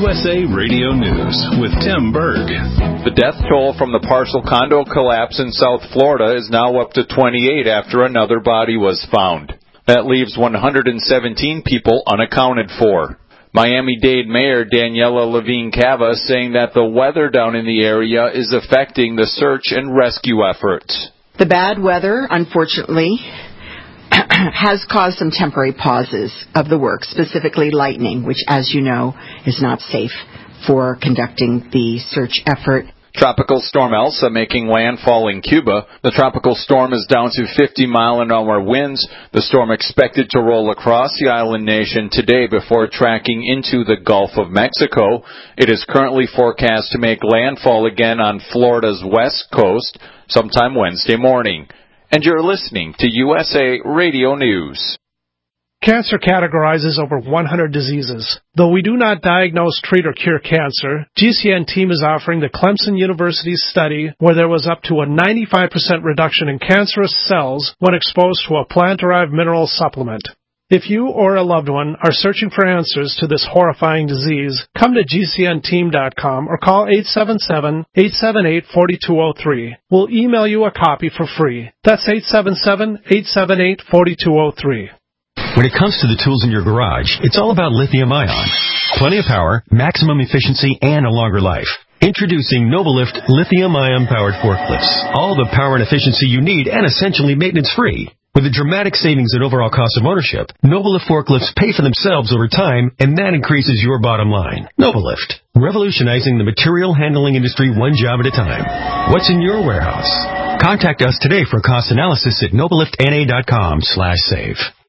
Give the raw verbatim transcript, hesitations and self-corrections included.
U S A Radio News with Tim Berg. The death toll from the partial condo collapse in South Florida is now up to twenty-eight after another body was found. That leaves one hundred seventeen people unaccounted for. Miami-Dade Mayor Daniela Levine Cava saying that the weather down in the area is affecting the search and rescue efforts. The bad weather, unfortunately, has caused some temporary pauses of the work, specifically lightning, which, as you know, is not safe for conducting the search effort. Tropical Storm Elsa making landfall in Cuba. The tropical storm is down to fifty mile an hour winds. The storm expected to roll across the island nation today before tracking into the Gulf of Mexico. It is currently forecast to make landfall again on Florida's west coast sometime Wednesday morning. And you're listening to U S A Radio News. Cancer categorizes over one hundred diseases. Though we do not diagnose, treat, or cure cancer, G C N team is offering the Clemson University study where there was up to a ninety-five percent reduction in cancerous cells when exposed to a plant-derived mineral supplement. If you or a loved one are searching for answers to this horrifying disease, come to G C N team dot com or call eight seven seven, eight seven eight, four two zero three. We'll email you a copy for free. That's eight seven seven, eight seven eight, four two zero three. When it comes to the tools in your garage, it's all about lithium-ion. Plenty of power, maximum efficiency, and a longer life. Introducing Novalift lithium-ion powered forklifts. All the power and efficiency you need and essentially maintenance-free. With a dramatic savings in overall cost of ownership, Novalift forklifts pay for themselves over time, and that increases your bottom line. Novalift, revolutionizing the material handling industry one job at a time. What's in your warehouse? Contact us today for a cost analysis at novalift n a dot com slash save.